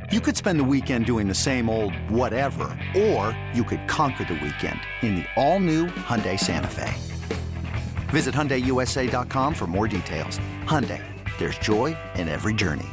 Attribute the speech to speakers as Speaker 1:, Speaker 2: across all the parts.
Speaker 1: You could spend the weekend doing the same old whatever, or you could conquer the weekend in the all-new Hyundai Santa Fe. Visit HyundaiUSA.com for more details. Hyundai, there's joy in every journey.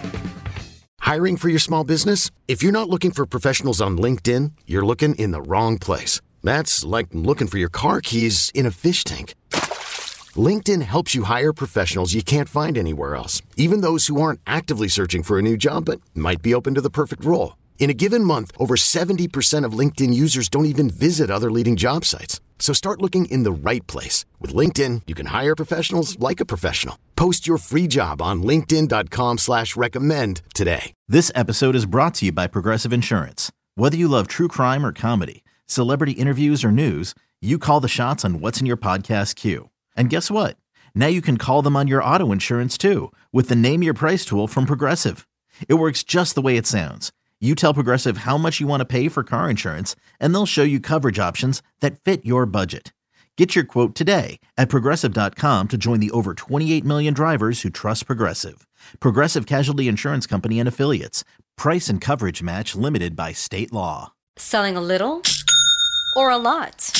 Speaker 2: Hiring for your small business? If you're not looking for professionals on LinkedIn, you're looking in the wrong place. That's like looking for your car keys in a fish tank. LinkedIn helps you hire professionals you can't find anywhere else, even those who aren't actively searching for a new job but might be open to the perfect role. In a given month, over 70% of LinkedIn users don't even visit other leading job sites. So start looking in the right place. With LinkedIn, you can hire professionals like a professional. Post your free job on linkedin.com/recommend today.
Speaker 3: This episode is brought to you by Progressive Insurance. Whether you love true crime or comedy, celebrity interviews or news, you call the shots on what's in your podcast queue. And guess what? Now you can call them on your auto insurance too with the Name Your Price tool from Progressive. It works just the way it sounds. You tell Progressive how much you want to pay for car insurance, and they'll show you coverage options that fit your budget. Get your quote today at Progressive.com to join the over 28 million drivers who trust Progressive. Progressive Casualty Insurance Company and Affiliates. Price and coverage match limited by state law.
Speaker 4: Selling a little or a lot?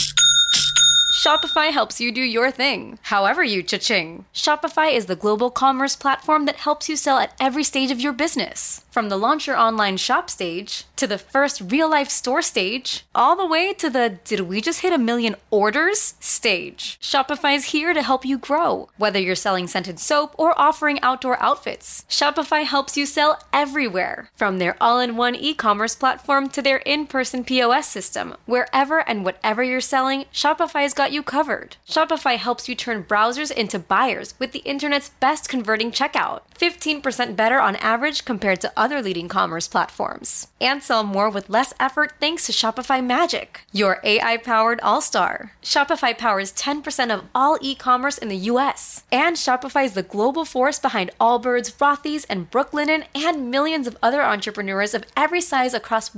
Speaker 4: Shopify helps you do your thing, however you cha-ching. Shopify is the global commerce platform that helps you sell at every stage of your business. From the launch your online shop stage, to the first real-life store stage, all the way to the did we just hit 1 million orders stage. Shopify is here to help you grow. Whether you're selling scented soap or offering outdoor outfits, Shopify helps you sell everywhere. From their all-in-one e-commerce platform to their in-person POS system, wherever and whatever you're selling, Shopify's got you covered. Shopify helps you turn browsers into buyers with the internet's best converting checkout. 15% better on average compared to other leading commerce platforms. And sell more with less effort thanks to Shopify Magic, your AI-powered all-star. Shopify powers 10% of all e-commerce in the US. And Shopify is the global force behind Allbirds, Rothy's, and Brooklinen, and millions of other entrepreneurs of every size across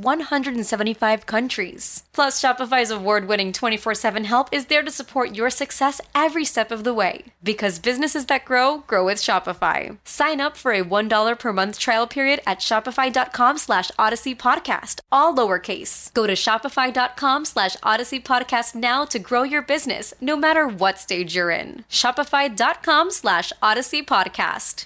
Speaker 4: 175 countries. Plus, Shopify's award-winning 24/7 help is there to support your success every step of the way. Because businesses that grow, grow with Shopify. Sign up for a $1 per month trial period at shopify.com/Odyssey Podcast, all lowercase. Go to shopify.com/Odyssey Podcast now to grow your business, no matter what stage you're in. Shopify.com/Odyssey Podcast.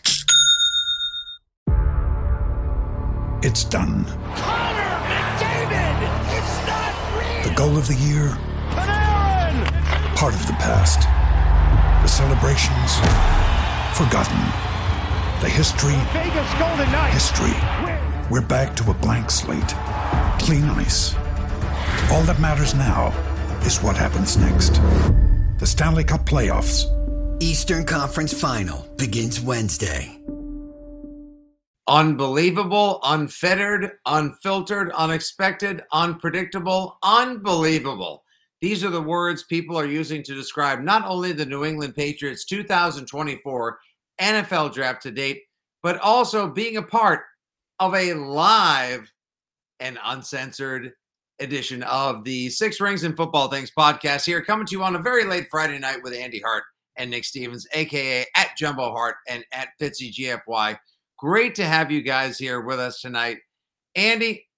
Speaker 5: It's done.
Speaker 6: Connor McDavid! It's not real!
Speaker 5: The goal of the year,
Speaker 6: Panarin!
Speaker 5: part of the past. The celebrations, forgotten. The history,
Speaker 6: Vegas Golden Knights!
Speaker 5: history. We're back to a blank slate. Clean ice. All that matters now is what happens next. The Stanley Cup playoffs.
Speaker 7: Eastern Conference Final begins Wednesday.
Speaker 8: Unbelievable, unfettered, unfiltered, unexpected, unpredictable, unbelievable. These are the words people are using to describe not only the New England Patriots 2024 NFL draft to date, but also being a part of a live and uncensored edition of the Six Rings and Football Things podcast here, coming to you on a very late Friday night with Andy Hart and Nick Stevens, a.k.a. at Jumbo Hart and at Fitzy GFY. Great to have you guys here with us tonight. Andy,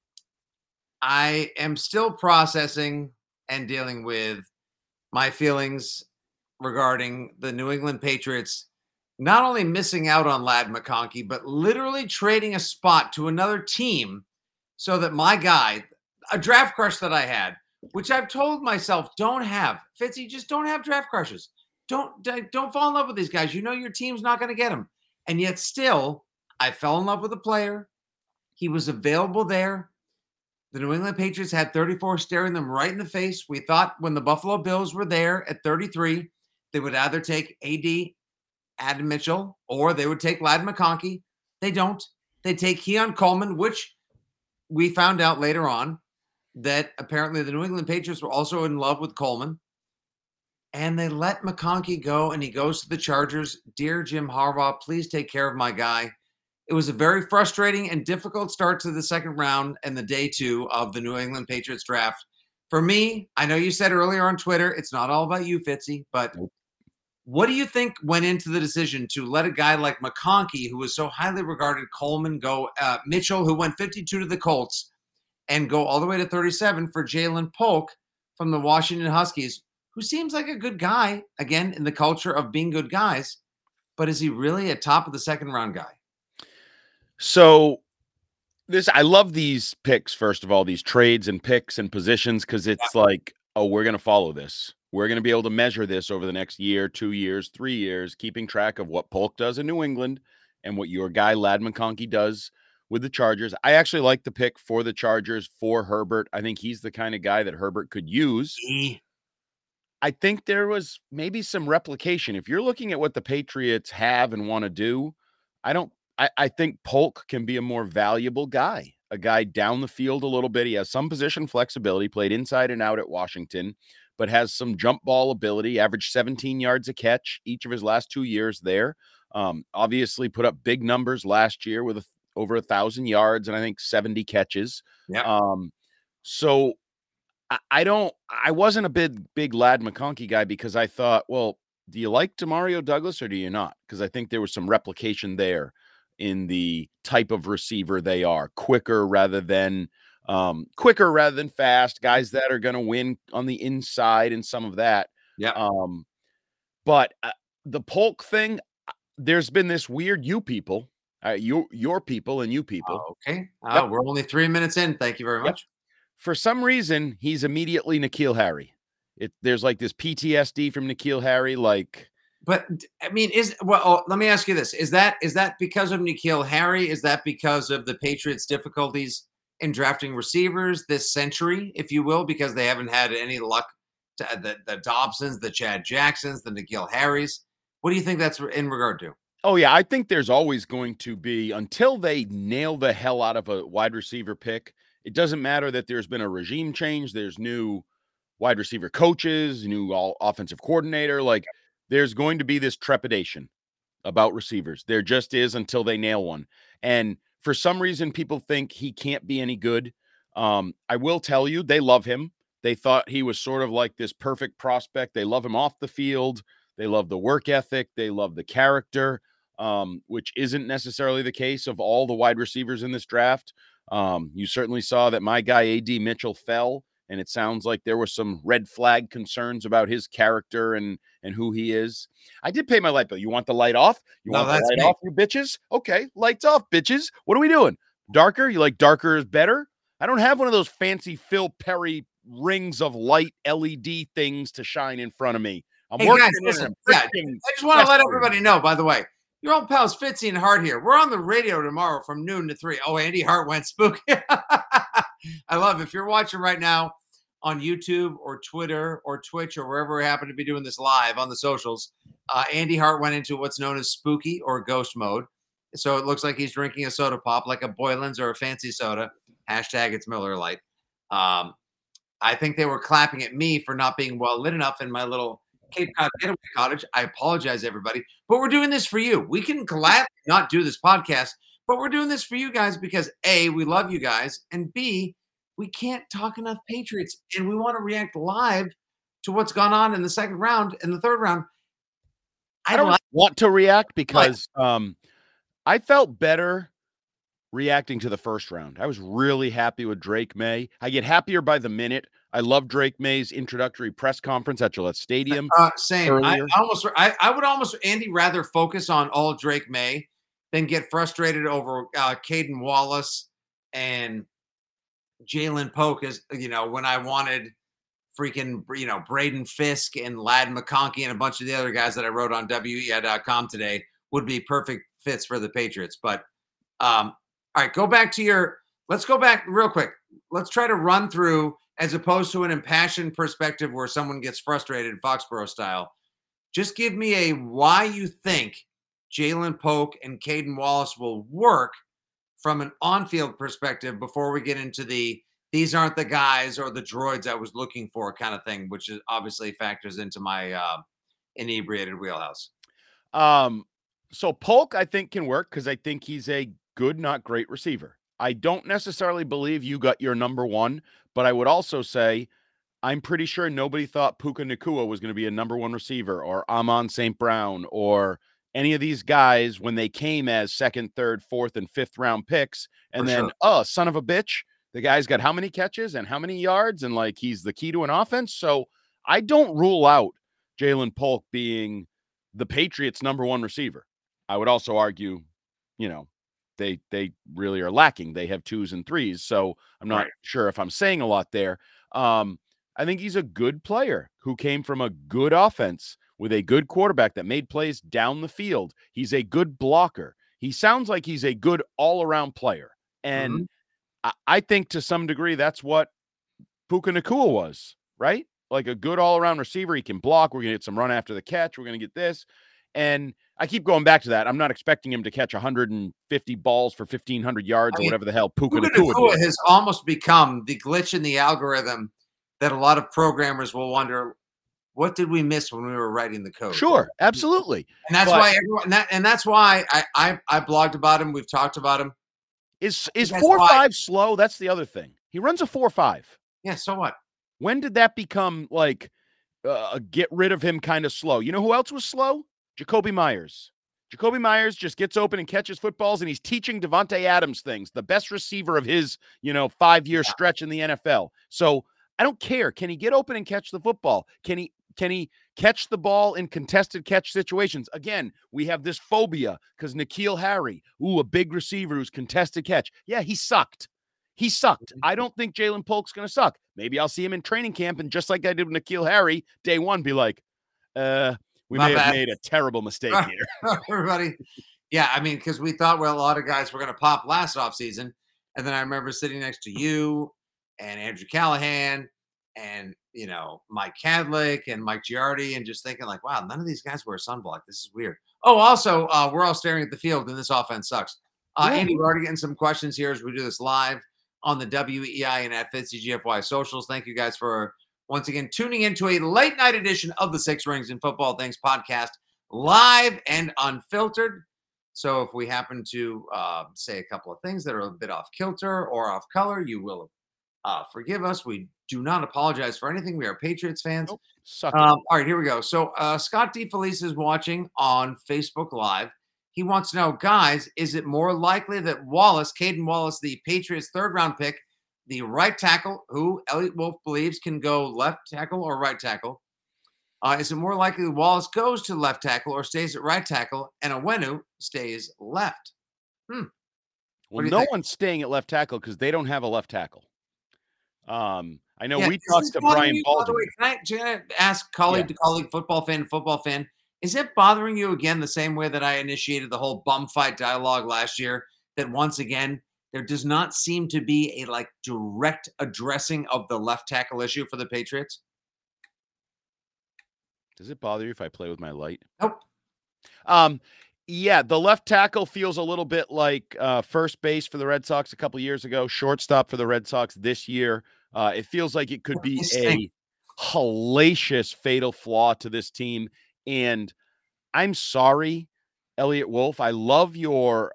Speaker 8: I am still processing and dealing with my feelings regarding the New England Patriots not only missing out on Ladd McConkey, but literally trading a spot to another team so that my guy, a draft crush that I had, which I've told myself don't have. Fitzy, just don't have draft crushes. Don't fall in love with these guys. You know your team's not going to get them. And yet still, I fell in love with the player. He was available there. The New England Patriots had 34 staring them right in the face. We thought when the Buffalo Bills were there at 33, they would either take Adam Mitchell, or they would take Ladd McConkey. They don't. They take Keon Coleman, which we found out later on that apparently the New England Patriots were also in love with Coleman. And they let McConkey go, and he goes to the Chargers. Dear Jim Harbaugh, please take care of my guy. It was a very frustrating and difficult start to the second round and the day 2 of the New England Patriots draft. For me, I know you said earlier on Twitter, it's not all about you, Fitzy, but What do you think went into the decision to let a guy like McConkey, who was so highly regarded, Coleman, go, Mitchell, who went 52 to the Colts, and go all the way to 37 for Jalen Polk from the Washington Huskies, who seems like a good guy, again, in the culture of being good guys, but is he really a top of the second round guy?
Speaker 9: So I love these picks, first of all, these trades and picks and positions, because it's like, oh, we're going to follow this. We're going to be able to measure this over the next year, 2 years, 3 years, keeping track of what Polk does in New England and what your guy, Ladd McConkey, does with the Chargers. I actually like the pick for the Chargers for Herbert. I think he's the kind of guy that Herbert could use. I think there was maybe some replication. If you're looking at what the Patriots have and want to do, I think Polk can be a more valuable guy, a guy down the field a little bit. He has some position flexibility, played inside and out at Washington, but has some jump ball ability, averaged 17 yards a catch each of his last 2 years there. Obviously put up big numbers last year with over 1,000 yards and I think 70 catches.
Speaker 8: Yeah.
Speaker 9: So I wasn't a big Ladd McConkey guy because I thought, well, do you like Demario Douglas or do you not? Because I think there was some replication there in the type of receiver they are, quicker rather than fast, guys that are going to win on the inside and some of that.
Speaker 8: Yeah.
Speaker 9: But the Polk thing, there's been this weird your people and you people.
Speaker 8: Okay.
Speaker 9: Yep.
Speaker 8: We're only 3 minutes in. Thank you very much.
Speaker 9: For some reason, he's immediately N'Keal Harry. There's like this PTSD from N'Keal Harry, like.
Speaker 8: But I mean, let me ask you this: is that because of N'Keal Harry? Is that because of the Patriots' difficulties in drafting receivers this century, if you will, because they haven't had any luck to the Dobsons, the Chad Jacksons, the N'Keal Harrys? What do you think that's in regard to?
Speaker 9: Oh, yeah, I think there's always going to be, until they nail the hell out of a wide receiver pick, it doesn't matter that there's been a regime change, there's new wide receiver coaches, new offensive coordinator, like there's going to be this trepidation about receivers. There just is until they nail one. And for some reason, people think he can't be any good. I will tell you, they love him. They thought he was sort of like this perfect prospect. They love him off the field. They love the work ethic. They love the character, which isn't necessarily the case of all the wide receivers in this draft. You certainly saw that my guy, A.D. Mitchell, fell. And it sounds like there were some red flag concerns about his character and who he is. I did pay my light bill. You want the light off? You want the light off, you bitches? Okay, lights off, bitches. What are we doing? Darker? You like darker is better? I don't have one of those fancy Phil Perry rings of light LED things to shine in front of me.
Speaker 8: Hey guys, listen, I just want to let everybody know, by the way, your old pals Fitzy and Hart here. We're on the radio tomorrow from noon to 3. Oh, Andy Hart went spooky. I love it. If you're watching right now on YouTube or Twitter or Twitch or wherever we happen to be doing this live on the socials, Andy Hart went into what's known as spooky or ghost mode. So it looks like he's drinking a soda pop, like a Boylan's or a fancy soda. Hashtag it's Miller Lite. I think they were clapping at me for not being well lit enough in my little Cape Cod getaway cottage. I apologize, everybody. But we're doing this for you. We can gladly not do this podcast, but we're doing this for you guys because A, we love you guys, and B, we can't talk enough Patriots, and we want to react live to what's gone on in the second round and the third round.
Speaker 9: I don't want to react because I felt better reacting to the first round. I was really happy with Drake May. I get happier by the minute. I love Drake May's introductory press conference at Gillette Stadium.
Speaker 8: Same. I would almost, Andy, rather focus on all Drake May than get frustrated over Caden Wallace and Jalen Polk, as when I wanted freaking Braden Fisk and Ladd McConkey and a bunch of the other guys that I wrote on WEI.com today would be perfect fits for the Patriots. But all right, let's go back real quick. Let's try to run through, as opposed to an impassioned perspective where someone gets frustrated Foxborough style. Just give me why you think Jalen Polk and Caden Wallace will work from an on-field perspective before we get into these aren't the guys or the droids I was looking for kind of thing, which is obviously factors into my inebriated wheelhouse.
Speaker 9: So Polk, I think, can work because I think he's a good, not great receiver. I don't necessarily believe you got your number one, but I would also say I'm pretty sure nobody thought Puka Nacua was going to be a number 1 receiver, or Amon St. Brown, or any of these guys when they came as 2nd, 3rd, 4th, and 5th round picks. And then, son of a bitch, the guy's got how many catches and how many yards, and like he's the key to an offense. So I don't rule out Jalen Polk being the Patriots' number 1 receiver. I would also argue, they really are lacking. They have 2s and 3s. So I'm not sure if I'm saying a lot there. I think he's a good player who came from a good offense with a good quarterback that made plays down the field. He's a good blocker. He sounds like he's a good all-around player. And I think to some degree that's what Puka Nacua was, right? Like a good all-around receiver. He can block. We're going to get some run after the catch. We're going to get this. And I keep going back to that. I'm not expecting him to catch 150 balls for 1,500 yards or whatever the hell Puka Nacua
Speaker 8: has almost become the glitch in the algorithm that a lot of programmers will wonder, what did we miss when we were writing the code?
Speaker 9: Sure, absolutely.
Speaker 8: And that's why that's why I blogged about him. We've talked about him.
Speaker 9: Is 4.5 slow? That's the other thing. He runs a 4.5.
Speaker 8: Yeah, so what?
Speaker 9: When did that become like get rid of him kind of slow? You know who else was slow? Jacoby Myers. Jacoby Myers just gets open and catches footballs, and he's teaching Devontae Adams things, the best receiver of his, 5-year stretch in the NFL. So I don't care. Can he get open and catch the football? Can he catch the ball in contested catch situations? Again, we have this phobia because N'Keal Harry, a big receiver who's contested catch. Yeah, he sucked. I don't think Jalen Polk's going to suck. Maybe I'll see him in training camp, and just like I did with N'Keal Harry, day 1, be like, we may have made a terrible mistake here.
Speaker 8: Everybody. Yeah, I mean, because we thought, a lot of guys were going to pop last offseason. And then I remember sitting next to you and Andrew Callahan and, Mike Cadlick and Mike Giardi, and just thinking like, wow, none of these guys wear sunblock. This is weird. Oh, also, we're all staring at the field, and this offense sucks. Andy, we're already getting some questions here as we do this live on the WEI and at FitzyGFY socials. Thank you guys for once again tuning into a late night edition of the Six Rings and Football Things podcast, live and unfiltered. So if we happen to say a couple of things that are a bit off kilter or off color, you will forgive us. We do not apologize for anything. We are Patriots fans.
Speaker 9: Nope.
Speaker 8: All right, here we go. So Scott DeFelice is watching on Facebook Live. He wants to know, guys, is it more likely that Caden Wallace, the Patriots' 3rd-round pick, the right tackle, who Elliot Wolf believes can go left tackle or right tackle, is it more likely Wallace goes to left tackle or stays at right tackle, and Onwenu stays left?
Speaker 9: Well, no one's staying at left tackle because they don't have a left tackle. I know we talked to Brian Baldinger.
Speaker 8: Can I ask colleague to colleague, football fan, is it bothering you again the same way that I initiated the whole bum fight dialogue last year, that once again there does not seem to be a direct addressing of the left tackle issue for the Patriots?
Speaker 9: Does it bother you if I play with my light?
Speaker 8: Nope.
Speaker 9: Yeah, the left tackle feels a little bit like first base for the Red Sox a couple years ago, shortstop for the Red Sox this year. It feels like it could be a hellacious fatal flaw to this team. And I'm sorry, Elliot Wolf. I love your,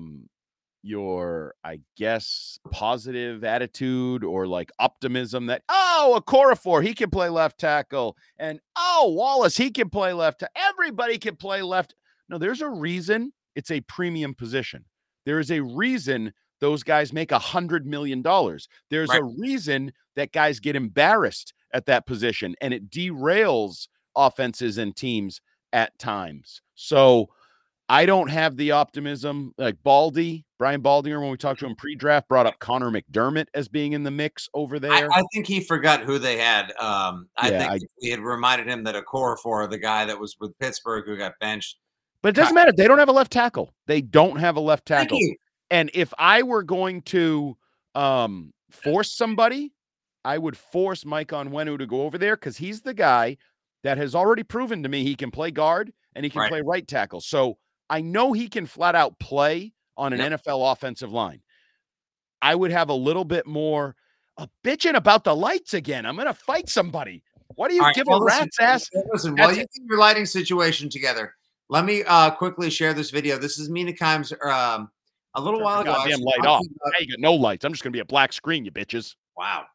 Speaker 9: I guess, positive attitude or optimism that, Okorafor, he can play left tackle. And, Wallace, he can play left. Everybody can play left. No, there's a reason it's a premium position. There is a reason those guys make $100 million. There's a reason that guys get embarrassed at that position, and it derails offenses and teams at times. So I don't have the optimism like Brian Baldinger, when we talked to him pre-draft, brought up Connor McDermott as being in the mix over there.
Speaker 8: I think he forgot who they had. I think we had reminded him that Okorafor, the guy that was with Pittsburgh who got benched.
Speaker 9: But it doesn't matter. They don't have a left tackle. They don't have a left tackle. And if I were going to force somebody, I would force Mike Onwenu to go over there because he's the guy that has already proven to me he can play guard and he can play right tackle. So I know he can flat out play on an NFL offensive line. I would have a little bit more bitching about the lights again. I'm going to fight somebody. What do you give a rat's ass?
Speaker 8: Listen, while you get your lighting situation together, let me quickly share this video. This is Mina Kimes a little while ago.
Speaker 9: Goddamn light off. Now you got no lights. I'm just going to be a black screen, you bitches.
Speaker 8: Wow.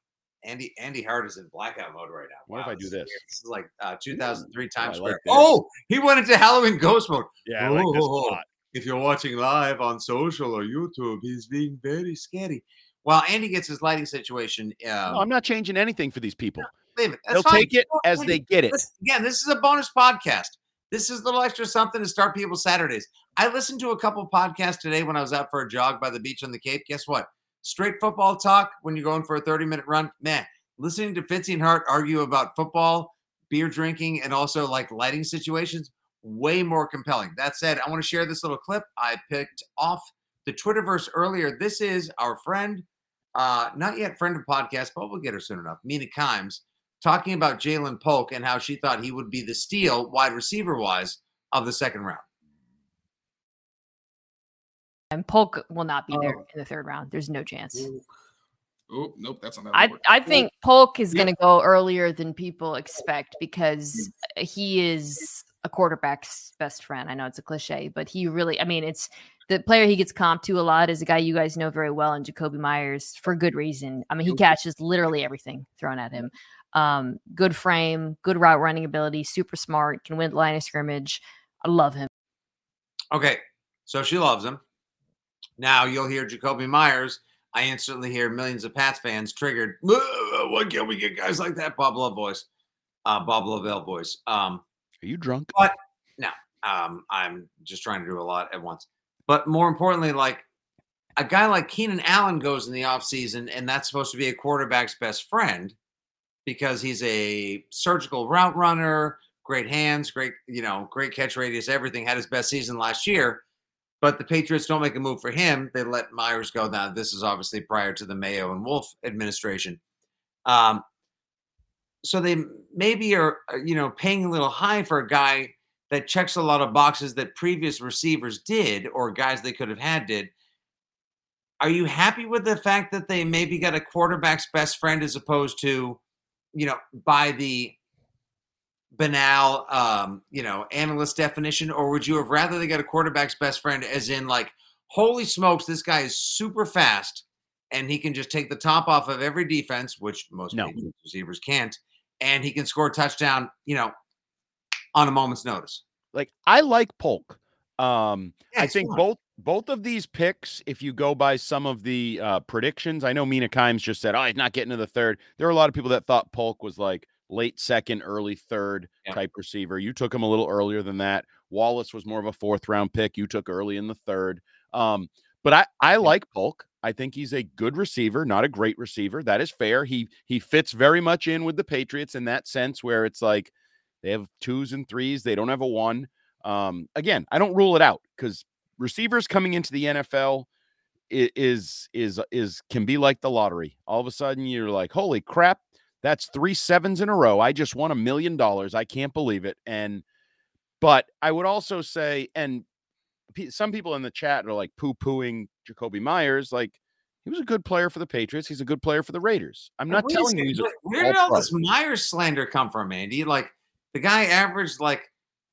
Speaker 8: Andy Hart is in blackout mode right now.
Speaker 9: What if I do this?
Speaker 8: This is like 2003 Times
Speaker 9: I like
Speaker 8: Square.
Speaker 9: this.
Speaker 8: Oh, he went into Halloween ghost mode.
Speaker 9: Yeah, I like this a lot.
Speaker 8: If you're watching live on social or YouTube, he's being very scary. While Andy gets his lighting situation.
Speaker 9: No, I'm not changing anything for these people.
Speaker 8: Leave it.
Speaker 9: They'll take it as they get it.
Speaker 8: Again, this is a bonus podcast. This is a little extra something to start people's Saturdays. I listened to a couple podcasts today when I was out for a jog by the beach on the Cape. Guess what? Straight football talk when you're going for a 30-minute run. Man, listening to Fitzy and Hart argue about football, beer drinking, and also like lighting situations, way more compelling. That said, I want to share this little clip I picked off the Twitterverse earlier. This is our friend, not yet friend of podcast, but we'll get her soon enough, Mina Kimes, talking about Jalen Polk and how she thought he would be the steal wide receiver-wise of the second round.
Speaker 10: And Polk will not be there in the third round. There's no chance.
Speaker 11: Oh, nope, that's on that.
Speaker 10: I think Polk is going to go earlier than people expect because he is a quarterback's best friend. I know it's a cliche, but he really, I mean, it's the player he gets comped to a lot is a guy you guys know very well, and Jakobi Meyers, for good reason. I mean, he catches literally everything thrown at him. Good frame, good route running ability, super smart, can win the line of scrimmage. I love him.
Speaker 8: Okay, so she loves him. Now you'll hear Jakobi Meyers. I instantly hear millions of Pats fans triggered. Why can't we get guys like that? Bob Love voice. Bob Lavelle voice.
Speaker 9: Are you drunk?
Speaker 8: But no, I'm just trying to do a lot at once. But more importantly, like a guy like Keenan Allen goes in the offseason, and that's supposed to be a quarterback's best friend because he's a surgical route runner, great hands, great catch radius, everything. Had his best season last year. But the Patriots don't make a move for him. They let Myers go. Now, this is obviously prior to the Mayo and Wolf administration. So they maybe are, paying a little high for a guy that checks a lot of boxes that previous receivers did or guys they could have had did. Are you happy with the fact that they maybe got a quarterback's best friend as opposed to, by the banal, analyst definition, or would you have rather they got a quarterback's best friend as in like, holy smokes, this guy is super fast and he can just take the top off of every defense, which most receivers can't, and he can score a touchdown, on a moment's notice.
Speaker 9: Like, I like Polk. I think both of these picks, if you go by some of the predictions, I know Mina Kimes just said, he's not getting to the third. There were a lot of people that thought Polk was like late second, early third type receiver. You took him a little earlier than that. Wallace was more of a fourth round pick. You took early in the third. But I like Polk. I think he's a good receiver, not a great receiver. That is fair. He fits very much in with the Patriots in that sense where it's like they have 2s and 3s. They don't have a 1. Again, I don't rule it out because receivers coming into the NFL is can be like the lottery. All of a sudden you're like, holy crap, that's 3 7s in a row. I just won $1 million. I can't believe it. But I would also say, and some people in the chat are like poo-pooing Jakobi Meyers. Like, he was a good player for the Patriots. He's a good player for the Raiders. I'm not telling you.
Speaker 8: Where did all this Meyers slander come from, Andy? Like, the guy averaged like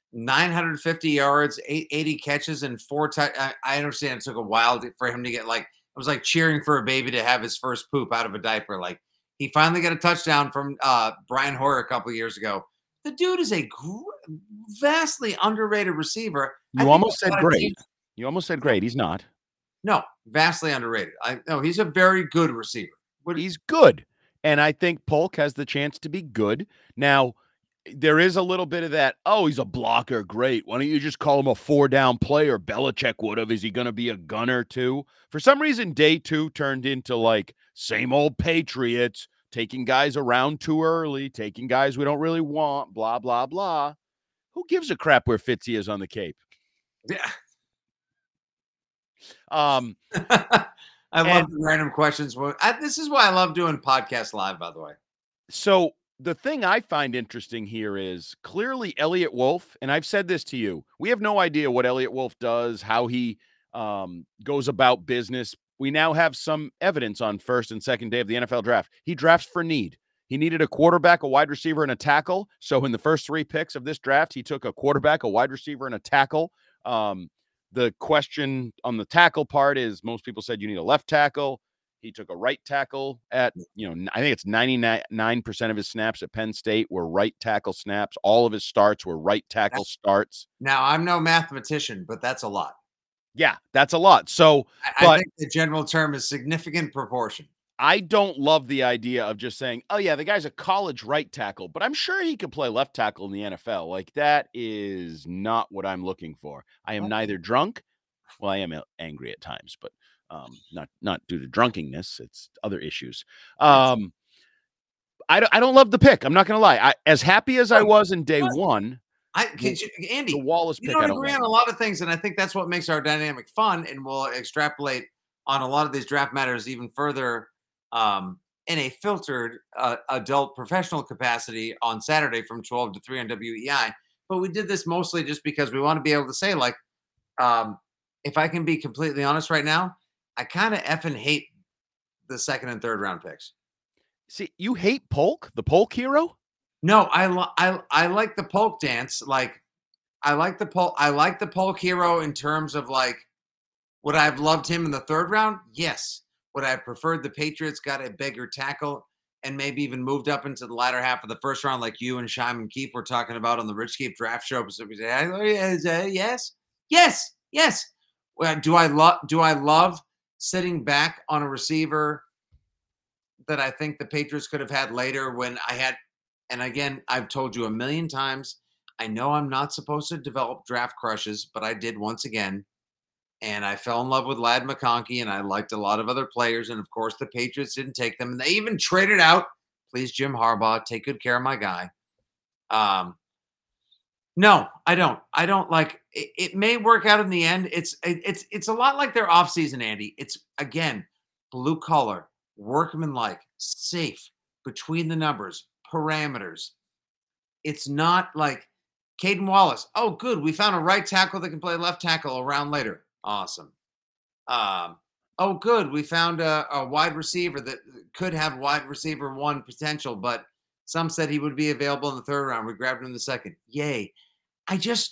Speaker 8: 950 yards, 80 catches, and 4 touchdowns. I understand it took a while for him to get like, it was like cheering for a baby to have his first poop out of a diaper. Like, he finally got a touchdown from Brian Hoyer a couple years ago. The dude is a vastly underrated receiver.
Speaker 9: You almost said great. You almost said great. He's not.
Speaker 8: No, vastly underrated. No, he's a very good receiver.
Speaker 9: He's good. And I think Polk has the chance to be good. Now, there is a little bit of that, he's a blocker. Great. Why don't you just call him a 4-down player? Belichick would have. Is he going to be a gunner too? For some reason, day 2 turned into like same old Patriots, taking guys around too early, taking guys we don't really want, blah, blah, blah. Who gives a crap where Fitzy is on the Cape?
Speaker 8: Yeah. I love the random questions. This is why I love doing podcasts live, by the way.
Speaker 9: So the thing I find interesting here is clearly Elliott Wolf, and I've said this to you, we have no idea what Elliott Wolf does, how he goes about business. We now have some evidence on first and second day of the NFL draft. He drafts for need. He needed a quarterback, a wide receiver, and a tackle. So in the first 3 picks of this draft, he took a quarterback, a wide receiver, and a tackle. The question on the tackle part is most people said you need a left tackle. He took a right tackle at, I think it's 99% of his snaps at Penn State were right tackle snaps. All of his starts were right tackle starts.
Speaker 8: Now, I'm no mathematician, but that's a lot.
Speaker 9: Yeah, that's a lot. So
Speaker 8: I think the general term is significant proportion.
Speaker 9: I don't love the idea of just saying, oh, yeah, the guy's a college right tackle, but I'm sure he could play left tackle in the NFL. Like, that is not what I'm looking for. I am neither drunk. Well, I am angry at times, but not due to drunkenness. It's other issues. I don't love the pick. I'm not going to lie. As happy as I was in day one,
Speaker 8: Andy,
Speaker 9: the Wallace pick,
Speaker 8: you don't agree on a lot of things, and I think that's what makes our dynamic fun, and we'll extrapolate on a lot of these draft matters even further in a filtered adult professional capacity on Saturday from 12 to 3 on WEI. But we did this mostly just because we want to be able to say, like, if I can be completely honest right now, I kind of effing hate the second and third round picks.
Speaker 9: See, you hate Polk, the Polk hero?
Speaker 8: No, I like the Polk dance. Like, I like the Polk hero in terms of, like, would I have loved him in the third round? Yes. Would I have preferred the Patriots got a bigger tackle and maybe even moved up into the latter half of the first round, like you and Shimon Keefe were talking about on the Rich Keefe draft show? Yes. Do I love sitting back on a receiver that I think the Patriots could have had later when I had, and again, I've told you a million times, I know I'm not supposed to develop draft crushes, but I did once again. And I fell in love with Ladd McConkey, and I liked a lot of other players. And, of course, the Patriots didn't take them. And they even traded out, please, Jim Harbaugh, take good care of my guy. No, I don't. I don't like it. It may work out in the end. It's a lot like their offseason, Andy. It's, again, blue collar, workmanlike, safe, between the numbers, parameters. It's not like Caden Wallace. Oh, good. We found a right tackle that can play left tackle a round later. Awesome. Oh, good. We found a wide receiver that could have wide receiver one potential, but some said he would be available in the third round. We grabbed him in the second. Yay. I just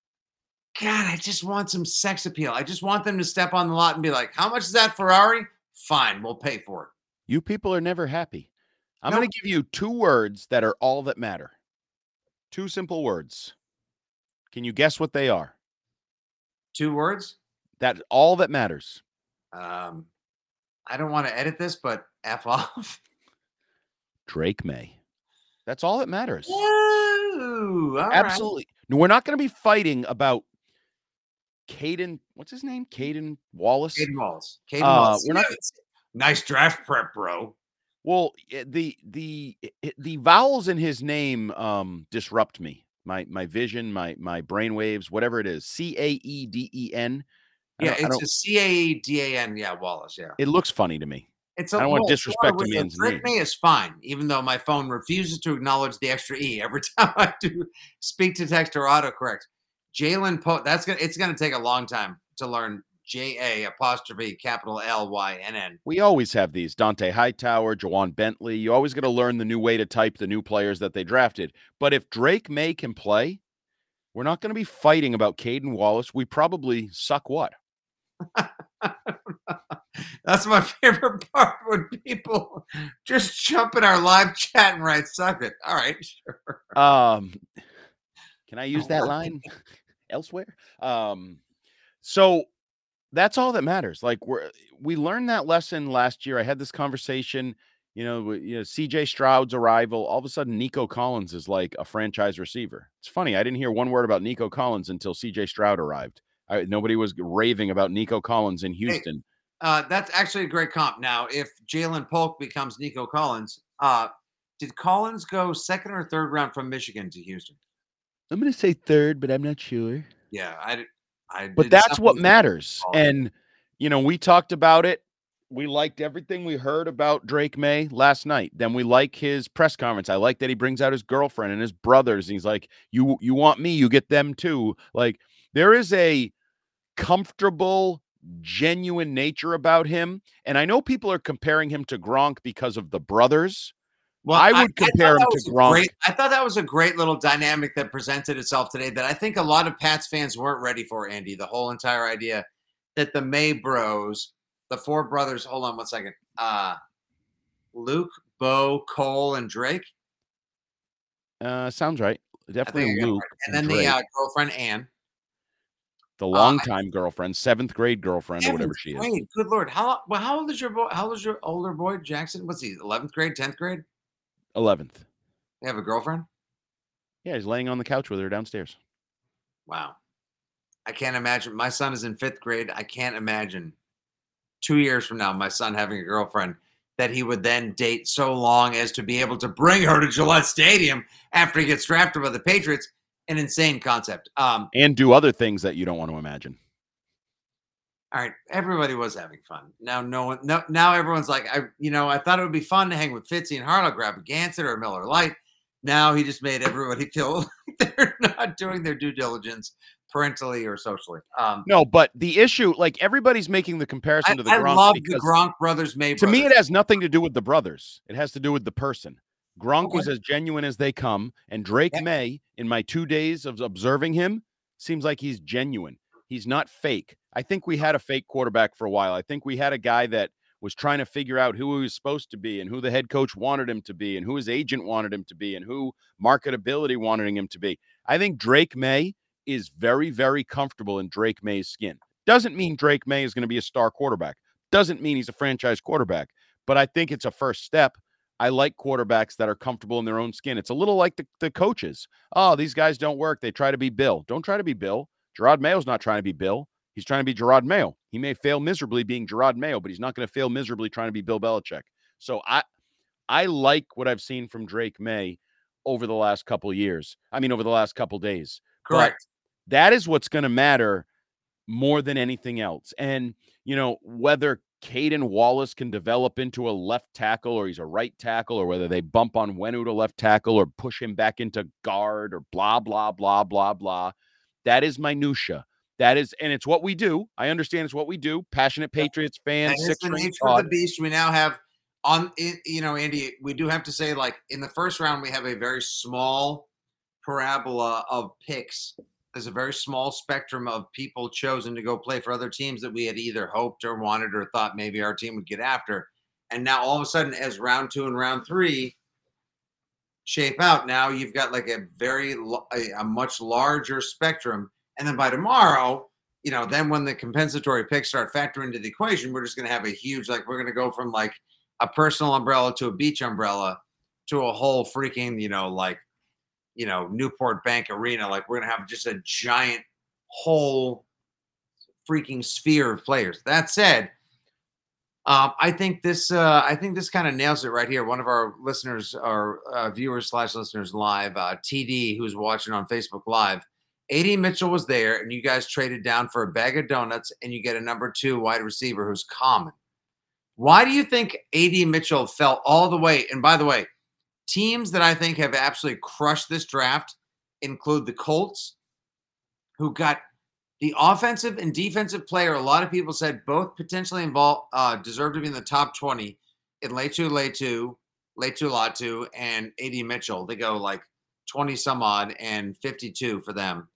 Speaker 8: want some sex appeal. I just want them to step on the lot and be like, how much is that Ferrari? Fine, we'll pay for it.
Speaker 9: You people are never happy. I'm going to give you 2 words that are all that matter. 2 simple words. Can you guess what they are?
Speaker 8: 2 words?
Speaker 9: That's all that matters.
Speaker 8: I don't want to edit this, but F off.
Speaker 9: Drake May. That's all that matters.
Speaker 8: Ooh,
Speaker 9: absolutely. Right. No, we're not going to be fighting about Caden. What's his name? Caden Wallace.
Speaker 8: Caden Wallace. We're not. Nice draft prep, bro.
Speaker 9: Well, the vowels in his name disrupt me. My vision, my brainwaves, whatever it is. Caeden.
Speaker 8: Yeah, it's a Caedan. Yeah, Wallace. Yeah,
Speaker 9: it looks funny to me.
Speaker 8: I
Speaker 9: don't want to disrespect a man's name.
Speaker 8: Drake May is fine, even though my phone refuses to acknowledge the extra E every time I do speak to text or autocorrect. Jalen Pope. It's gonna take a long time to learn JA''Lynn.
Speaker 9: We always have these. Dante Hightower, Jawan Bentley. You always got to learn the new way to type the new players that they drafted. But if Drake May can play, we're not going to be fighting about Caden Wallace. We probably suck what?
Speaker 8: That's my favorite part when people just jump in our live chat and write suck it. All right, sure.
Speaker 9: Can I use that line elsewhere? So that's all that matters. Like we learned that lesson last year. I had this conversation, CJ Stroud's arrival. All of a sudden, Nico Collins is like a franchise receiver. It's funny. I didn't hear one word about Nico Collins until CJ Stroud arrived. Nobody was raving about Nico Collins in Houston.
Speaker 8: Hey, that's actually a great comp. Now, if Jalen Polk becomes Nico Collins, did Collins go second or third round from Michigan to Houston?
Speaker 9: I'm going to say third, but I'm not sure.
Speaker 8: Yeah,
Speaker 9: but that's what matters. And, we talked about it. We liked everything we heard about Drake May last night. Then we like his press conference. I like that he brings out his girlfriend and his brothers. And he's like, you want me, you get them too. Like, there is a comfortable, genuine nature about him. And I know people are comparing him to Gronk because of the brothers. Well, I would compare him to Gronk.
Speaker 8: I thought that was a great little dynamic that presented itself today that I think a lot of Pats fans weren't ready for, Andy. The whole entire idea that the May bros, the four brothers. Hold on one second. Luke, Bo, Cole, and Drake.
Speaker 9: Sounds right. Definitely Luke.
Speaker 8: And then
Speaker 9: Drake.
Speaker 8: the girlfriend, Anne.
Speaker 9: The longtime girlfriend, 7th grade girlfriend, or whatever she is.
Speaker 8: Grade. Good Lord. How old is your boy? How old is your older boy, Jackson? What's he, 11th grade, 10th grade?
Speaker 9: 11th.
Speaker 8: You have a girlfriend?
Speaker 9: Yeah, he's laying on the couch with her downstairs.
Speaker 8: Wow. I can't imagine. My son is in 5th grade. I can't imagine 2 years from now, my son having a girlfriend that he would then date so long as to be able to bring her to Gillette Stadium after he gets drafted by the Patriots. An insane concept.
Speaker 9: And do other things that you don't want to imagine.
Speaker 8: All right, everybody was having fun. Now now everyone's like, I thought it would be fun to hang with Fitzy and Harlow, grab a Gansett or a Miller Lite. Now he just made everybody feel like they're not doing their due diligence parentally or socially.
Speaker 9: No, but the issue, like everybody's making the comparison to the Gronk.
Speaker 8: I love the Gronk brothers.
Speaker 9: To me, it has nothing to do with the brothers. It has to do with the person. Gronk was as genuine as they come, and Drake May, in my 2 days of observing him, seems like he's genuine. He's not fake. I think we had a fake quarterback for a while. I think we had a guy that was trying to figure out who he was supposed to be and who the head coach wanted him to be and who his agent wanted him to be and who marketability wanted him to be. I think Drake May is very, very comfortable in Drake May's skin. Doesn't mean Drake May is going to be a star quarterback. Doesn't mean he's a franchise quarterback. But I think it's a first step. I like quarterbacks that are comfortable in their own skin. It's a little like the coaches. Oh, these guys don't work. They try to be Bill. Don't try to be Bill. Gerard Mayo's not trying to be Bill. He's trying to be Gerard Mayo. He may fail miserably being Gerard Mayo, but he's not going to fail miserably trying to be Bill Belichick. So I like what I've seen from Drake May over the last couple of years. I mean, over the last couple of days.
Speaker 8: Correct.
Speaker 9: But that is what's going to matter more than anything else. And, whether Caden Wallace can develop into a left tackle or he's a right tackle, or whether they bump on Wenu to left tackle or push him back into guard or blah, blah, blah, blah, blah. That is minutia. That is, and it's what we do. I understand it's what we do. Passionate Patriots fans.
Speaker 8: It's the nature of the beast. We now have Andy, we do have to say, like, in the first round, we have a very small parabola of picks. There's a very small spectrum of people chosen to go play for other teams that we had either hoped or wanted or thought maybe our team would get after. And now all of a sudden, as round 2 and round 3 shape out, now you've got like a much larger spectrum. And then by tomorrow, then when the compensatory picks start factoring into the equation, we're just going to have a huge, like, we're going to go from like a personal umbrella to a beach umbrella to a whole freaking, Newport Bank Arena. Like, we're going to have just a giant whole freaking sphere of players. That said, I think this kind of nails it right here. One of our listeners, our viewers / listeners live, TD, who's watching on Facebook Live, A.D. Mitchell was there, and you guys traded down for a bag of donuts, and you get a number 2 wide receiver who's common. Why do you think A.D. Mitchell fell all the way? And by the way, teams that I think have absolutely crushed this draft include the Colts, who got the offensive and defensive player. A lot of people said both potentially deserve to be in the top 20 in Latu Latu, and A.D. Mitchell. They go like 20 some odd and 52 for them.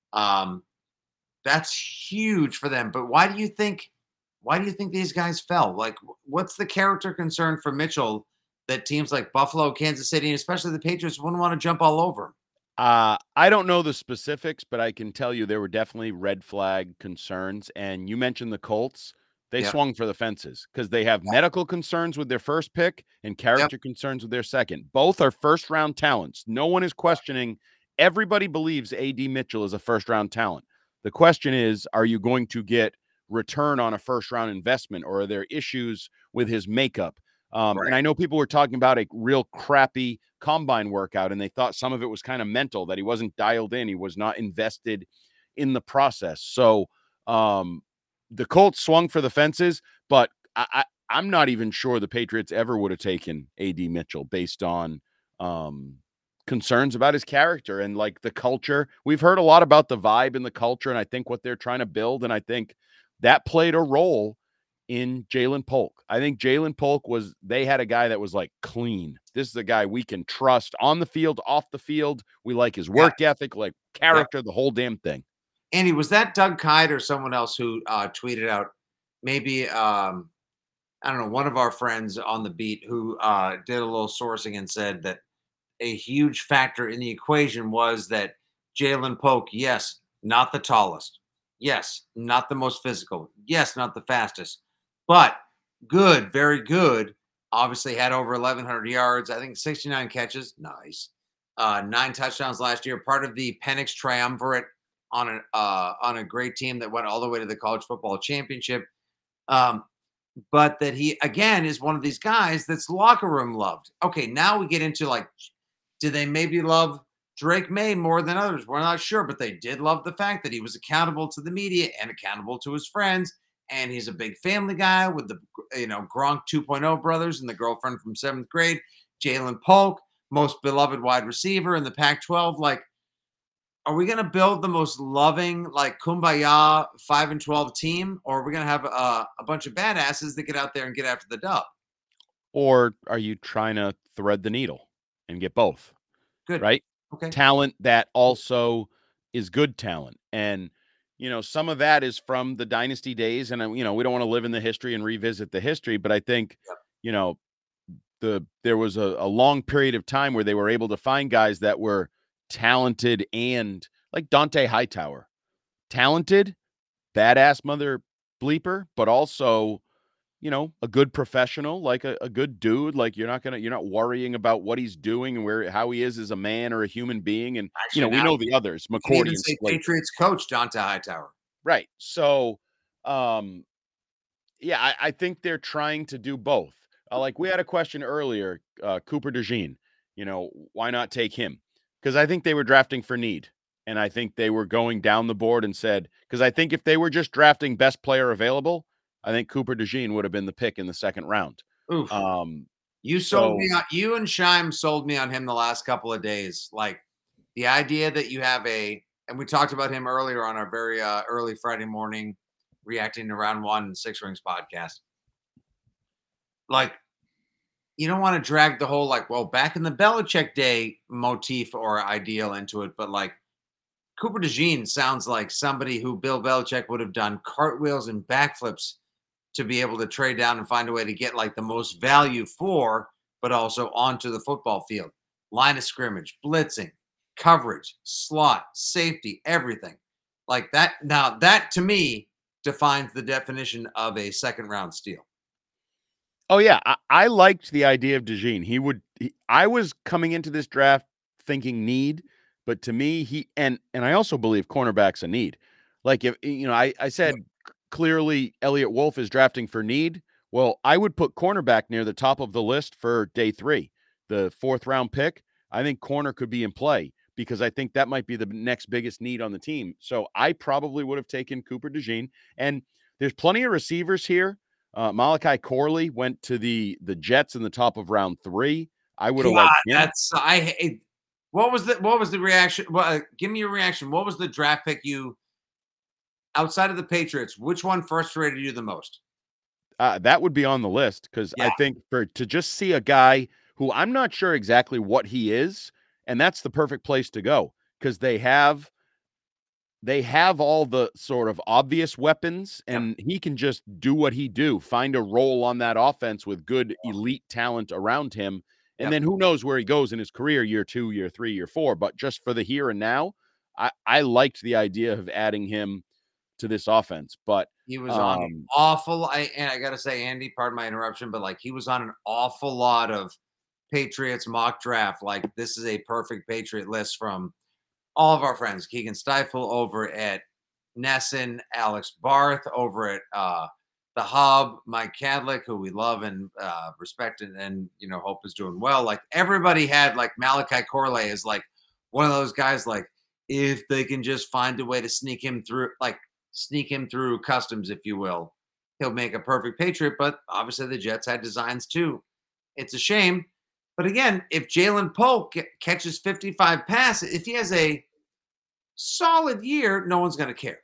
Speaker 8: That's huge for them. But why do you think these guys fell? Like, what's the character concern for Mitchell that teams like Buffalo, Kansas City, and especially the Patriots wouldn't want to jump all over him?
Speaker 9: I don't know the specifics, but I can tell you there were definitely red flag concerns. And you mentioned the Colts. They swung for the fences because they have medical concerns with their first pick and character concerns with their second. Both are first-round talents. No one is questioning. Everybody believes A.D. Mitchell is a first-round talent. The question is, are you going to get return on a first-round investment, or are there issues with his makeup? And I know people were talking about a real crappy combine workout, and they thought some of it was kind of mental, that he wasn't dialed in. He was not invested in the process. So the Colts swung for the fences, but I'm not even sure the Patriots ever would have taken A.D. Mitchell based on concerns about his character and like the culture. We've heard a lot about the vibe and the culture, and I think what they're trying to build, and I think that played a role in Jalen Polk. I think Jalen Polk they had a guy that was like clean. This is a guy we can trust on the field, off the field. We like his work ethic, like character, the whole damn thing.
Speaker 8: Andy, was that Doug Kyde or someone else who tweeted out maybe I don't know, one of our friends on the beat who did a little sourcing and said that a huge factor in the equation was that Jalen Polk, yes, not the tallest. Yes, not the most physical. Yes, not the fastest, but good, very good. Obviously had over 1,100 yards. I think 69 catches. Nice. 9 touchdowns last year. Part of the Penix triumvirate on a great team that went all the way to the college football championship. Um, but that he again is one of these guys that's locker room loved. Okay, now we get into like, do they maybe love Drake May more than others? We're not sure, but they did love the fact that he was accountable to the media and accountable to his friends. And he's a big family guy with the Gronk 2.0 brothers and the girlfriend from 7th grade, Jalen Polk, most beloved wide receiver in the Pac-12. Like, are we going to build the most loving, like kumbaya 5-12 team, or are we going to have a bunch of badasses that get out there and get after the dub?
Speaker 9: Or are you trying to thread the needle and get both?
Speaker 8: Good.
Speaker 9: Right?
Speaker 8: Okay.
Speaker 9: Talent that also is good talent. And, some of that is from the dynasty days. And, we don't want to live in the history and revisit the history. But I think, there was a long period of time where they were able to find guys that were talented and like Dante Hightower, talented, badass mother bleeper, but also, a good professional, like a good dude. Like you're not worrying about what he's doing and how he is as a man or a human being. And,
Speaker 8: Actually,
Speaker 9: we know the others,
Speaker 8: you can
Speaker 9: McCourty
Speaker 8: even
Speaker 9: and
Speaker 8: say
Speaker 9: Slater.
Speaker 8: Patriots coach Dante Hightower.
Speaker 9: Right. So, yeah, I think they're trying to do both. Like we had a question earlier, Cooper DeJean, why not take him? Because I think they were drafting for need. And I think they were going down the board and said, because I think if they were just drafting best player available, I think Cooper DeJean would have been the pick in the second round.
Speaker 8: Oof. You sold me on, you and Scheim sold me on him the last couple of days. Like the idea that you have and we talked about him earlier on our very early Friday morning reacting to round 1 Six Rings podcast. Like, you don't want to drag the whole, like, well, back in the Belichick day motif or ideal into it, but like Cooper DeJean sounds like somebody who Bill Belichick would have done cartwheels and backflips to be able to trade down and find a way to get like the most value for, but also onto the football field. Line of scrimmage, blitzing, coverage, slot, safety, everything. Like that. Now that to me defines the definition of a second round steal.
Speaker 9: Oh yeah, I liked the idea of DeJean. I was coming into this draft thinking need, but to me, and I also believe cornerback's a need. Like if I said clearly Elliott Wolf is drafting for need. Well, I would put cornerback near the top of the list for day 3, the 4th round pick. I think corner could be in play because I think that might be the next biggest need on the team. So I probably would have taken Cooper DeJean, and there's plenty of receivers here. Malachi Corley went to the Jets in the top of round 3. I would have liked him.
Speaker 8: What was the reaction? Well, give me your reaction. What was the draft pick you outside of the Patriots? Which one frustrated you the most?
Speaker 9: That would be on the list because I think to just see a guy who I'm not sure exactly what he is, and that's the perfect place to go because they have all the sort of obvious weapons, and he can just do what he do, find a role on that offense with good elite talent around him. And then who knows where he goes in his career, year 2, year 3, year 4. But just for the here and now, I liked the idea of adding him to this offense. But
Speaker 8: he was on an awful, and I got to say, Andy, pardon my interruption, but like he was on an awful lot of Patriots mock draft. Like this is a perfect Patriot list from all of our friends, Keegan Stifle over at Nesson, Alex Barth over at The Hub, Mike Cadlick, who we love and respect and hope is doing well. Like everybody had like Malachi Corley is like one of those guys, like if they can just find a way to sneak him through customs, if you will, he'll make a perfect Patriot. But obviously the Jets had designs too. It's a shame. But again, if Jalen Polk catches 55 passes, if he has a solid year, no one's going to care.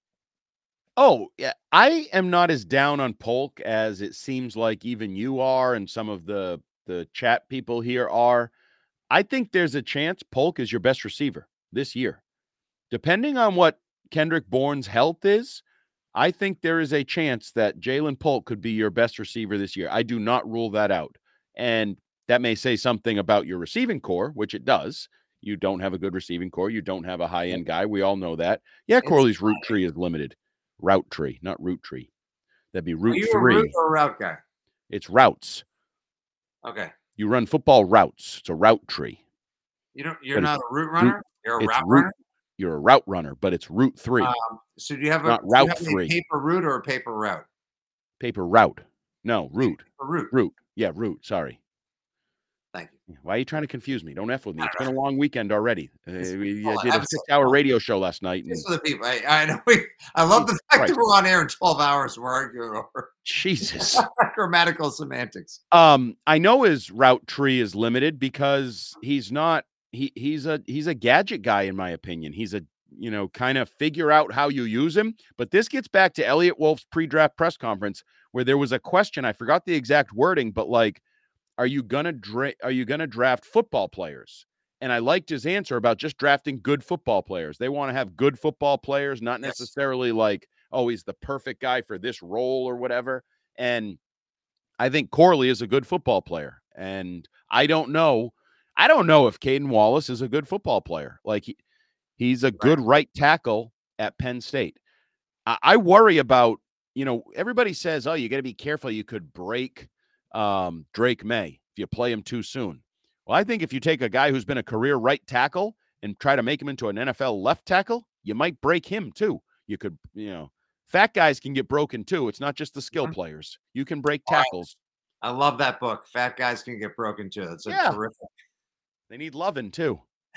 Speaker 9: Oh, yeah. I am not as down on Polk as it seems like even you are and some of the chat people here are. I think there's a chance Polk is your best receiver this year. Depending on what Kendrick Bourne's health is, I think there is a chance that Jalen Polk could be your best receiver this year. I do not rule that out. And that may say something about your receiving core, which it does. You don't have a good receiving core. You don't have a high-end guy. We all know that. Yeah, Corley's route tree is limited. Route tree, not route tree. That'd be route 3.
Speaker 8: Are you a route or a route guy?
Speaker 9: It's routes.
Speaker 8: Okay.
Speaker 9: You run football routes. It's a route tree.
Speaker 8: You're not a route runner? You're a route runner?
Speaker 9: You're a route runner, but it's route 3.
Speaker 8: So do you have
Speaker 9: not
Speaker 8: a
Speaker 9: route 3.
Speaker 8: paper route or a paper route?
Speaker 9: Paper route. No, route.
Speaker 8: Route.
Speaker 9: Route. Yeah, route. Sorry.
Speaker 8: Thank you.
Speaker 9: Why are you trying to confuse me? Don't F with me. It's been a long weekend already. We did a 6-hour radio show last night.
Speaker 8: Just for the people. I know. I love the fact that we're on air in 12 hours. We're arguing over
Speaker 9: Jesus.
Speaker 8: grammatical semantics.
Speaker 9: I know his route tree is limited because he's not. He's a gadget guy, in my opinion. He's a kind of figure out how you use him. But this gets back to Elliot Wolf's pre-draft press conference where there was a question. I forgot the exact wording, but like, are you gonna draft football players? And I liked his answer about just drafting good football players. They want to have good football players, not necessarily like, oh, he's the perfect guy for this role or whatever. And I think Corley is a good football player. And I don't know if Caden Wallace is a good football player. Like he's a good right tackle at Penn State. I worry about, everybody says, oh, you got to be careful. You could break Drake May if you play him too soon. Well, I think if you take a guy who's been a career right tackle and try to make him into an NFL left tackle, you might break him too. You could, fat guys can get broken too. It's not just the skill players. You can break tackles.
Speaker 8: I love that book. Fat guys can get broken too. That's terrific.
Speaker 9: They need loving too.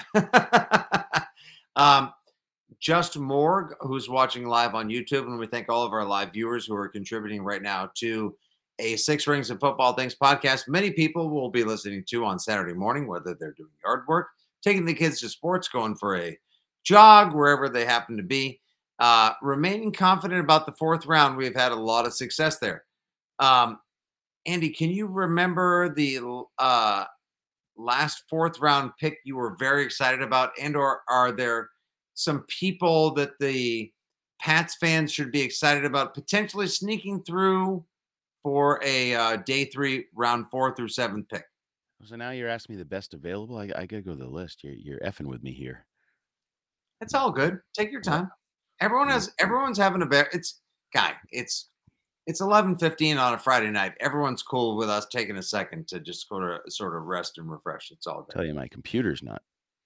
Speaker 8: Just Morg, who's watching live on YouTube, and we thank all of our live viewers who are contributing right now to a Six Rings of Football Things podcast. Many people will be listening to on Saturday morning, whether they're doing yard work, taking the kids to sports, going for a jog, wherever they happen to be. Remaining confident about the 4th round. We've had a lot of success there. Andy, can you remember the last 4th round pick you were very excited about? And or are there some people that the Pats fans should be excited about potentially sneaking through for a day 3, round 4 through 7 pick?
Speaker 9: So now you're asking me the best available. I gotta go to the list. You're effing with me here.
Speaker 8: It's all good. Take your time. Everyone's having a bear. It's 11:15 on a Friday night. Everyone's cool with us taking a second to just sort of rest and refresh. It's all good.
Speaker 9: Tell you, my computer's not.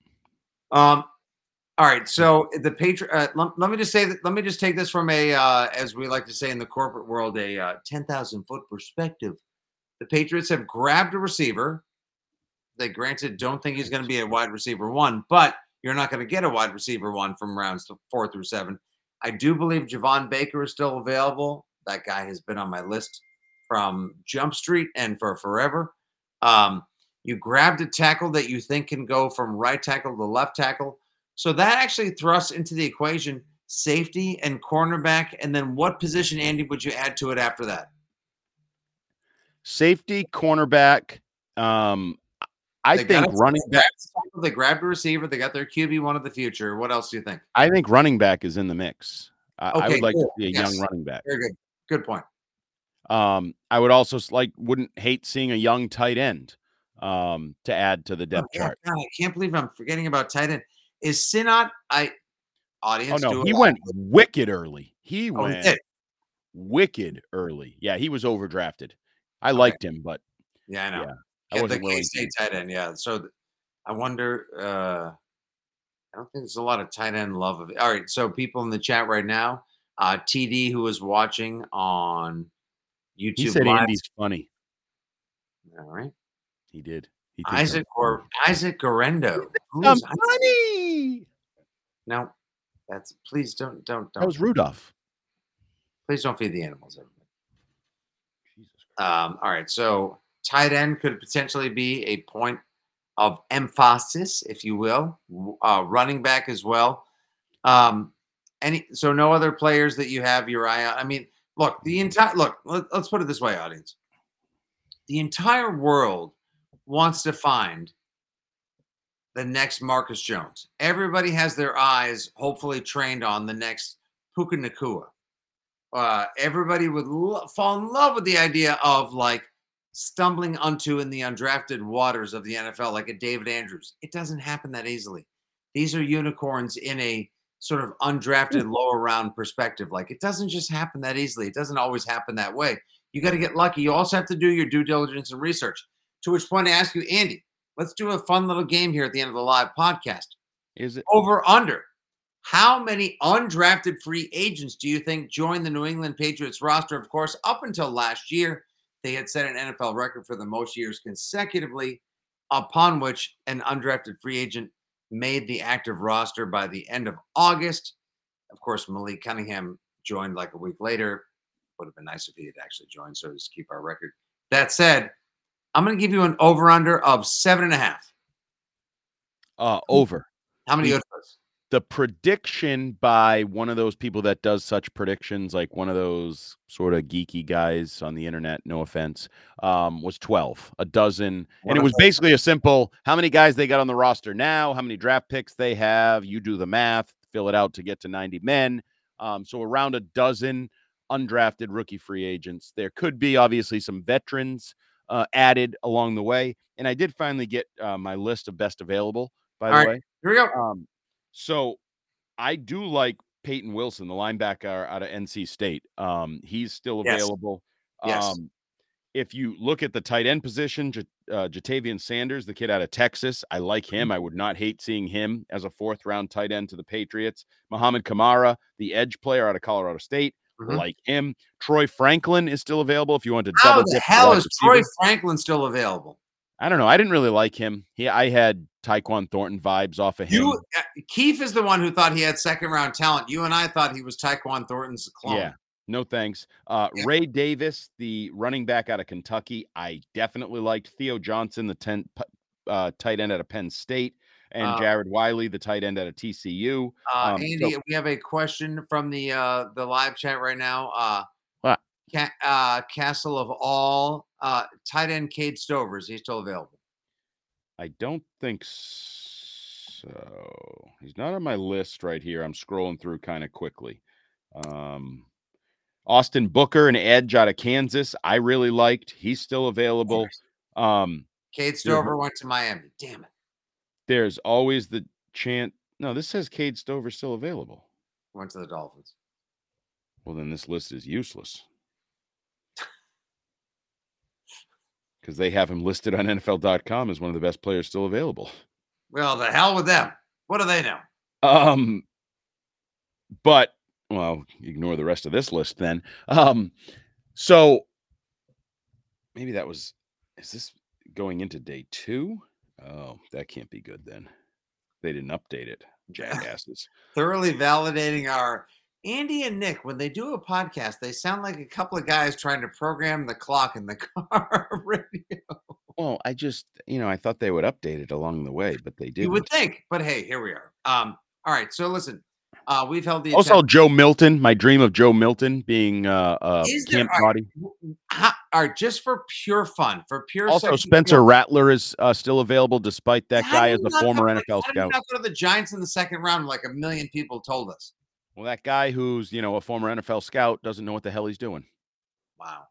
Speaker 8: All right. So the Patriot. Let me just say that. Let me just take this from a, as we like to say in the corporate world, a 10,000-foot perspective. The Patriots have grabbed a receiver. They granted don't think he's going to be a wide receiver 1, but you're not going to get a wide receiver 1 from rounds 4 through 7. I do believe Javon Baker is still available. That guy has been on my list from Jump Street and for forever. You grabbed a tackle that you think can go from right tackle to left tackle. So that actually thrusts into the equation safety and cornerback. And then what position, Andy, would you add to it after that?
Speaker 9: Safety, cornerback. I think running back.
Speaker 8: They grabbed a receiver. They got their QB1 of the future. What else do you think?
Speaker 9: I think running back is in the mix.
Speaker 8: Okay,
Speaker 9: I would like to see a young running back.
Speaker 8: Very good. Good point.
Speaker 9: I would also wouldn't hate seeing a young tight end to add to the depth chart.
Speaker 8: God, I can't believe I'm forgetting about tight end. Is Sinnott? Audience?
Speaker 9: Oh no, he went wicked early. He went wicked early. Yeah, he was overdrafted. I liked him, but
Speaker 8: yeah, I know.
Speaker 9: Yeah,
Speaker 8: I wasn't the K-State tight end. Yeah, so I wonder. I don't think there's a lot of tight end love of it. All right, so people in the chat right now. TD, who was watching on YouTube,
Speaker 9: he said
Speaker 8: Live.
Speaker 9: Andy's funny.
Speaker 8: All right,
Speaker 9: he did.
Speaker 8: Isaac Garendo.
Speaker 9: I'm funny.
Speaker 8: No, that's please don't.
Speaker 9: That was Rudolph.
Speaker 8: Please don't feed the animals, everybody. Jesus Christ. All right, so tight end could potentially be a point of emphasis, if you will. Running back as well. So no other players that you have your eye on. I mean, let's put it this way, audience. The entire world wants to find the next Marcus Jones. Everybody has their eyes hopefully trained on the next Puka Nacua. everybody would fall in love with the idea of like stumbling onto in the undrafted waters of the NFL, like a David Andrews. It doesn't happen that easily. These are unicorns in a sort of undrafted lower round perspective. Like it doesn't just happen that easily. It doesn't always happen that way. You got to get lucky. You also have to do your due diligence and research. To which point I ask you, Andy, let's do a fun little game here at the end of the live podcast.
Speaker 9: Is it
Speaker 8: over under? How many undrafted free agents do you think joined the New England Patriots roster? Of course, up until last year, they had set an NFL record for the most years consecutively, upon which an undrafted free agent made the active roster by the end of August. Of course, Malik Cunningham joined like a week later. Would have been nice if he had actually joined, so just keep our record. That said, I'm going to give you an over-under of 7.5.
Speaker 9: Over.
Speaker 8: How many overs?
Speaker 9: The prediction by one of those people that does such predictions, like one of those sort of geeky guys on the internet, no offense, was 12, a dozen. And it was basically a simple, how many guys they got on the roster now, how many draft picks they have, you do the math, fill it out to get to 90 men. So around a dozen undrafted rookie free agents. There could be obviously some veterans added along the way. And I did finally get my list of best available, by the way.
Speaker 8: Here we go.
Speaker 9: So I do like Peyton Wilson, the linebacker out of NC State. He's still available.
Speaker 8: Yes.
Speaker 9: If you look at the tight end position, Jatavian Sanders, the kid out of Texas, I like him. I would not hate seeing him as a 4th-round tight end to the Patriots. Muhammad Kamara, the edge player out of Colorado State, like him. Troy Franklin is still available if you want to double dip.
Speaker 8: How the hell is Troy Franklin still available?
Speaker 9: I don't know. I didn't really like him. I had Tyquan Thornton vibes off of him.
Speaker 8: Keith is the one who thought he had 2nd-round talent. You and I thought he was Tyquan Thornton's clone.
Speaker 9: Yeah, no thanks. Ray Davis, the running back out of Kentucky, I definitely liked. Theo Johnson, the tight end out of Penn State, and Jared Wiley, the tight end out of TCU.
Speaker 8: Andy, we have a question from the live chat right now.
Speaker 9: What?
Speaker 8: Castle of All, tight end Cade Stover, is he still available?
Speaker 9: I don't think so. He's not on my list right here. I'm scrolling through kind of quickly. Austin Booker, an edge out of Kansas, I really liked. He's still available.
Speaker 8: Cade Stover went to Miami. Damn it.
Speaker 9: There's always the chance. No, this says Cade Stover still available.
Speaker 8: Went to the Dolphins.
Speaker 9: Well, then this list is useless. Because they have him listed on NFL.com as one of the best players still available.
Speaker 8: Well, the hell with them. What do they know?
Speaker 9: But, well, ignore the rest of this list then. So maybe that was, is this going into day 2? Oh, that can't be good then. They didn't update it. Jackasses.
Speaker 8: Thoroughly validating our Andy and Nick, when they do a podcast, they sound like a couple of guys trying to program the clock in the car radio.
Speaker 9: Well, I just, I thought they would update it along the way, but they didn't.
Speaker 8: You would think, but hey, here we are. All right, so listen, we've held the.
Speaker 9: Also, Joe Milton, my dream of Joe Milton being camp body.
Speaker 8: All right, just for pure fun, for pure.
Speaker 9: Also, Spencer Rattler is still available, despite that guy as a former NFL scout.
Speaker 8: How did you not go to the Giants in the 2nd round, like a million people told us?
Speaker 9: Well, that guy who's, a former NFL scout doesn't know what the hell he's doing.
Speaker 8: Wow.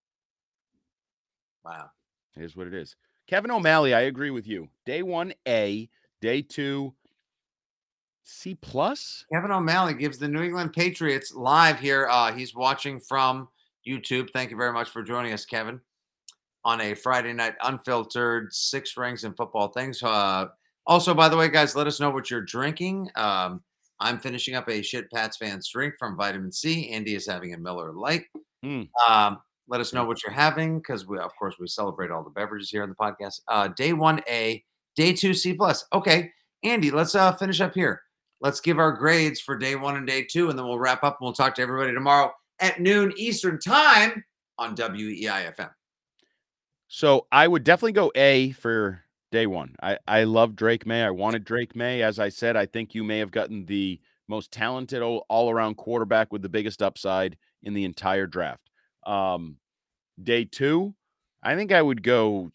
Speaker 9: Here's what it is. Kevin O'Malley, I agree with you. Day 1, A. Day 2, C+.
Speaker 8: Kevin O'Malley gives the New England Patriots live here. He's watching from YouTube. Thank you very much for joining us, Kevin, on a Friday night unfiltered 6 rings and football things. Also, by the way, guys, let us know what you're drinking. I'm finishing up a Shit Pats Fans drink from Vitamin C. Andy is having a Miller Lite. Let us know what you're having, because we celebrate all the beverages here on the podcast. Day 1A, day 2 C+. Okay, Andy, let's finish up here. Let's give our grades for day 1 and day 2, and then we'll wrap up and we'll talk to everybody tomorrow at noon Eastern time on WEIFM.
Speaker 9: So I would definitely go A for day 1. I love Drake May. I wanted Drake May. As I said, I think you may have gotten the most talented all-around quarterback with the biggest upside in the entire draft. Day 2, I think I would go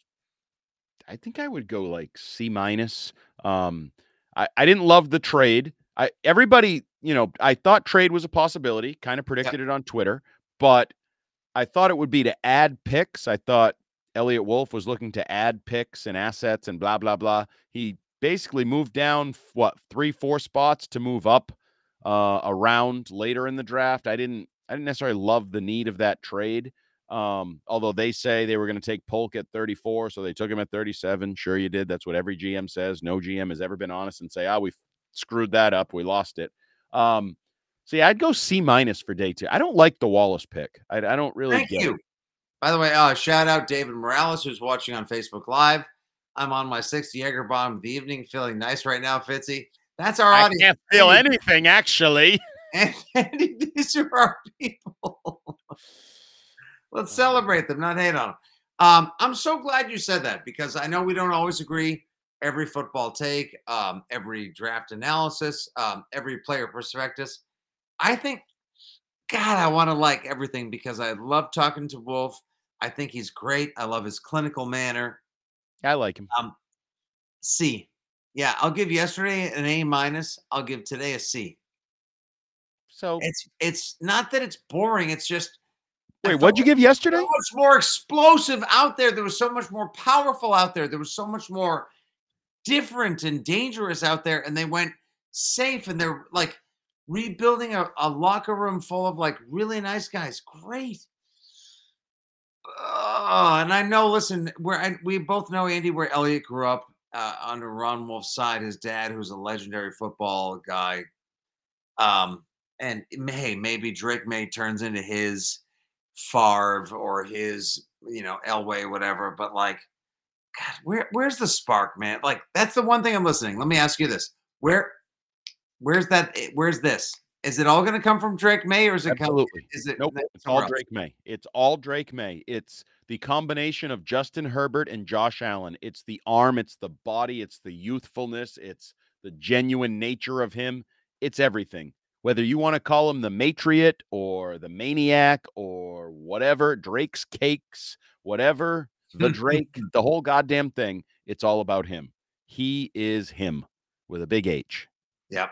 Speaker 9: like C-. I didn't love the trade. Everybody I thought trade was a possibility, kind of predicted it on Twitter, but I thought it would be to add picks. I thought Elliott Wolf was looking to add picks and assets and blah, blah, blah. He basically moved down, 3-4 spots to move up around later in the draft. I didn't necessarily love the need of that trade. Although they say they were going to take Polk at 34, so they took him at 37. Sure, you did. That's what every GM says. No GM has ever been honest and say, we screwed that up. We lost it. So yeah, I'd go C- for day 2. I don't like the Wallace pick. I don't really
Speaker 8: Thank
Speaker 9: get
Speaker 8: you.
Speaker 9: it.
Speaker 8: By the way, shout out David Morales, who's watching on Facebook Live. I'm on my 6th Jaeger bomb of the evening, feeling nice right now, Fitzy. That's our audience.
Speaker 9: I can't feel anything, actually.
Speaker 8: And these are our people. Let's celebrate them, not hate on them. I'm so glad you said that, because I know we don't always agree. Every football take, every draft analysis, every player prospectus. I think, God, I want to like everything, because I love talking to Wolf. I think he's great. I love his clinical manner.
Speaker 9: I like him.
Speaker 8: C. Yeah, I'll give yesterday an A-. I'll give today a C.
Speaker 9: So
Speaker 8: it's not that it's boring. It's just,
Speaker 9: wait, what'd you give yesterday?
Speaker 8: So much more explosive out there. There was so much more powerful out there. There was so much more different and dangerous out there. And they went safe, and they're like rebuilding a locker room full of like really nice guys. Great. And I know, listen, we both know, Andy, where Elliott grew up under Ron Wolf's side. His dad, who's a legendary football guy. And hey, maybe Drake May turns into his Favre or his, Elway, whatever. But like, God, where's the spark, man? Like, that's the one thing I'm listening. Let me ask you this: where's that? Where's this? Is it all going to come from Drake May, or is it?
Speaker 9: Absolutely.
Speaker 8: Is it?
Speaker 9: Nope. It's all Drake May. It's all Drake May. It's the combination of Justin Herbert and Josh Allen. It's the arm. It's the body. It's the youthfulness. It's the genuine nature of him. It's everything. Whether you want to call him the Matriot or the Maniac or whatever, Drake's Cakes, whatever, the Drake, the whole goddamn thing, it's all about him. He is him with a big H.
Speaker 8: Yep.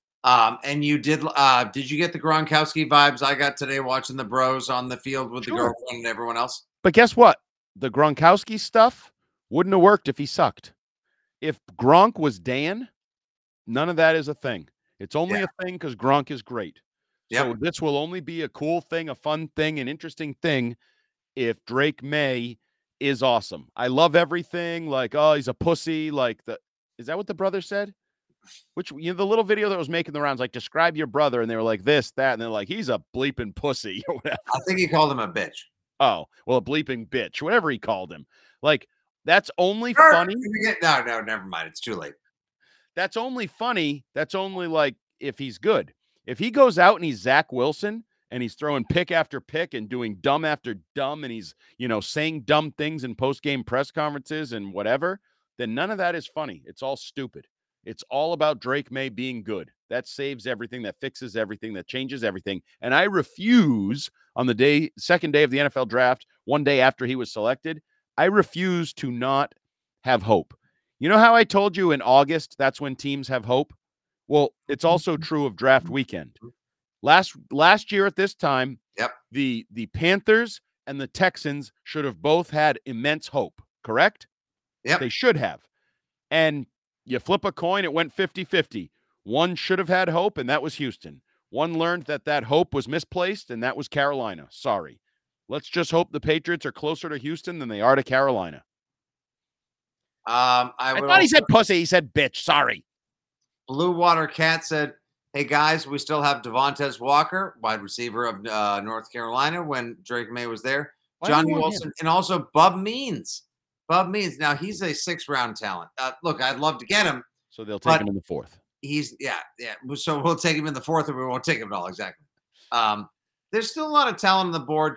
Speaker 8: And you did you get the Gronkowski vibes I got today watching the bros on the field with the girlfriend and everyone else?
Speaker 9: But guess what? The Gronkowski stuff wouldn't have worked if he sucked. If Gronk was Dan, none of that is a thing. It's only a thing because Gronk is great. So this will only be a cool thing, a fun thing, an interesting thing if Drake May is awesome. I love everything. Like, oh, he's a pussy. Is that what the brother said? Which, the little video that was making the rounds, like, describe your brother, and they were like this, that, and they're like, he's a bleeping pussy or whatever.
Speaker 8: I think he called him a bitch.
Speaker 9: Oh, well, a bleeping bitch, whatever he called him. Like, that's only funny.
Speaker 8: No, never mind. It's too late.
Speaker 9: That's only funny. That's only like if he's good. If he goes out and he's Zach Wilson and he's throwing pick after pick and doing dumb after dumb and he's, saying dumb things in post-game press conferences and whatever, then none of that is funny. It's all stupid. It's all about Drake May being good. That saves everything, that fixes everything, that changes everything. And I refuse on the second day of the NFL draft, one day after he was selected, I refuse to not have hope. You know how I told you in August, that's when teams have hope? Well, it's also true of draft weekend. Last year at this time, the Panthers and the Texans should have both had immense hope, correct?
Speaker 8: Yep.
Speaker 9: They should have. And you flip a coin, it went 50-50. One should have had hope, and that was Houston. One learned that hope was misplaced, and that was Carolina. Sorry. Let's just hope the Patriots are closer to Houston than they are to Carolina. I thought he said pussy. He said bitch. Sorry.
Speaker 8: Blue Water Cat said, hey, guys, we still have Devontae Walker, wide receiver of North Carolina when Drake May was there. Johnny Wilson, and also Bub Means. Now, he's a 6th-round talent. Look, I'd love to get him.
Speaker 9: So they'll take him in the 4th.
Speaker 8: He's, yeah. So we'll take him in the 4th, or we won't take him at all. Exactly. There's still a lot of talent on the board.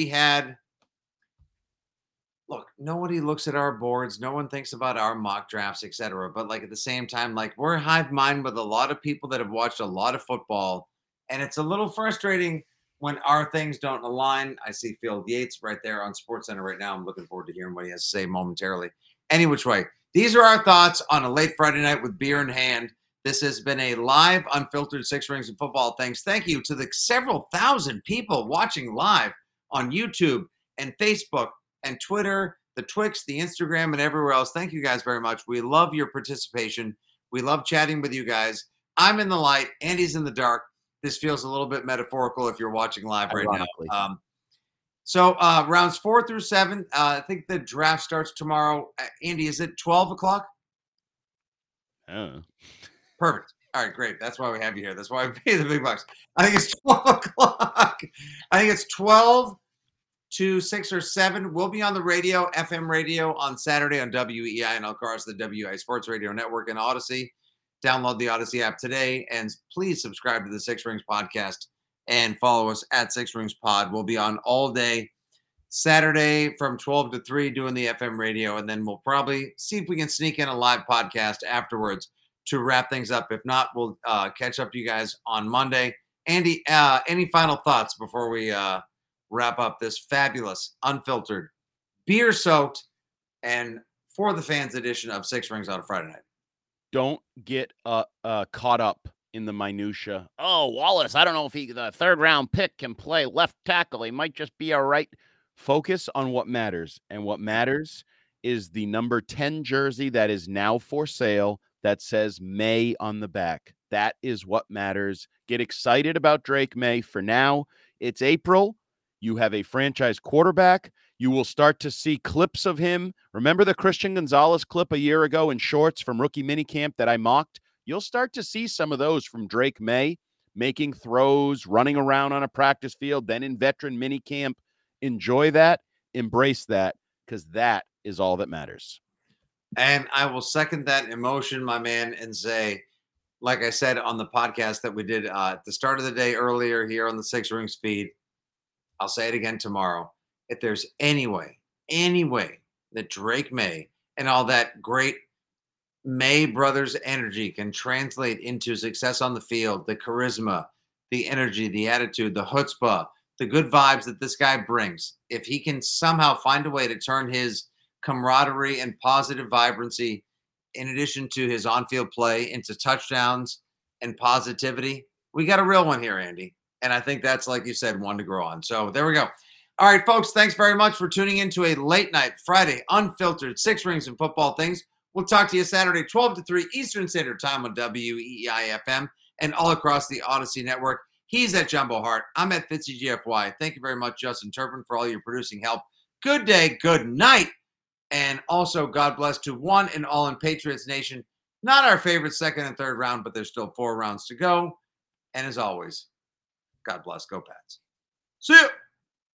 Speaker 8: Look, nobody looks at our boards. No one thinks about our mock drafts, etc. But like at the same time, like we're hive mind with a lot of people that have watched a lot of football. And it's a little frustrating when our things don't align. I see Phil Yates right there on SportsCenter right now. I'm looking forward to hearing what he has to say momentarily. Any which way. These are our thoughts on a late Friday night with beer in hand. This has been a live, unfiltered Six Rings of Football. Thanks. Thank you to the several thousand people watching live on YouTube and Facebook and Twitter, the Twix, the Instagram, and everywhere else. Thank you guys very much. We love your participation. We love chatting with you guys. I'm in the light. Andy's in the dark. This feels a little bit metaphorical if you're watching live right now. So rounds 4 through 7, I think the draft starts tomorrow. Andy, is it 12 o'clock? Perfect. All right, great. That's why we have you here. That's why we pay the big bucks. I think it's 12 o'clock. I think it's 12 to 6 or 7. We'll be on the radio, FM radio, on Saturday on WEI and, of course, the WEI Sports Radio Network and Odyssey. Download the Odyssey app today, and please subscribe to the Six Rings Podcast and follow us at Six Rings Pod. We'll be on all day Saturday from 12 to 3 doing the FM radio, and then we'll probably see if we can sneak in a live podcast afterwards to wrap things up. If not, we'll catch up to you guys on Monday. Andy, any final thoughts before we wrap up this fabulous, unfiltered, beer-soaked, and for the fans edition of Six Rings on a Friday night?
Speaker 9: Don't get caught up in the minutia. Oh, Wallace, I don't know if the third-round pick can play left tackle. He might just be all right. Focus on what matters, and what matters is the number 10 jersey that is now for sale that says May on the back. That is what matters. Get excited about Drake May. For now, it's April. You have a franchise quarterback. You will start to see clips of him. Remember the Christian Gonzalez clip a year ago in shorts from rookie minicamp that I mocked? You'll start to see some of those from Drake May, making throws, running around on a practice field, then in veteran minicamp. Enjoy that. Embrace that, because that is all that matters.
Speaker 8: And I will second that emotion, my man, and say, like I said on the podcast that we did at the start of the day earlier here on the Six Rings feed, I'll say it again tomorrow. If there's any way that Drake May and all that great May brothers energy can translate into success on the field, the charisma, the energy, the attitude, the chutzpah, the good vibes that this guy brings, if he can somehow find a way to turn his camaraderie and positive vibrancy, in addition to his on-field play, into touchdowns and positivity, we got a real one here, Andy. And I think that's, like you said, one to grow on. So there we go. All right, folks, thanks very much for tuning in to a late night Friday unfiltered Six Rings and Football Things. We'll talk to you Saturday, 12 to 3 Eastern Standard Time on WEI FM and all across the Odyssey Network. He's at Jumbo Hart. I'm at Fitzy GFY. Thank you very much, Justin Turpin, for all your producing help. Good day, good night. And also, God bless to one and all in Patriots Nation. Not our favorite second and third round, but there's still 4 rounds to go. And as always, God bless. Go Pats. See you.